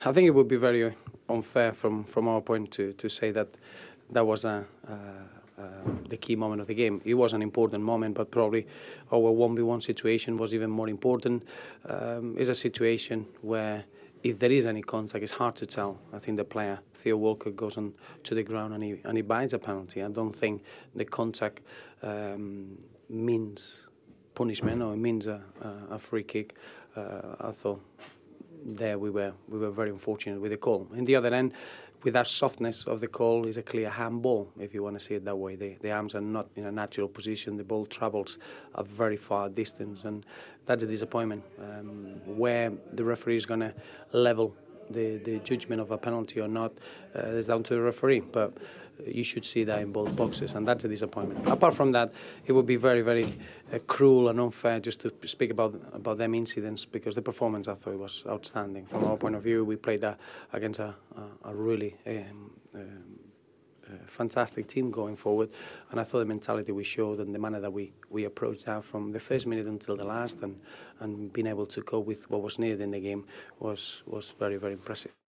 I think it would be very unfair from our point to say that was the key moment of the game. It was an important moment, but probably our 1v1 situation was even more important. It's a situation where if there is any contact, it's hard to tell. I think the player, Theo Walker, goes on to the ground and he buys a penalty. I don't think the contact means punishment or it means a free kick. I thought there we were very unfortunate with the call. In the other end, with that softness of the call, is a clear handball, if you want to see it that way. The arms are not in a natural position. The ball travels a very far distance, and that's a disappointment. Where the referee is going to level the judgment of a penalty or not is down to the referee, but you should see that in both boxes, and that's a disappointment. Apart from that, it would be very, very cruel and unfair just to speak about them incidents, because the performance, I thought, was outstanding. From our point of view, we played against a really fantastic team going forward, and I thought the mentality we showed and the manner that we approached that from the first minute until the last, and being able to cope with what was needed in the game was very, very impressive.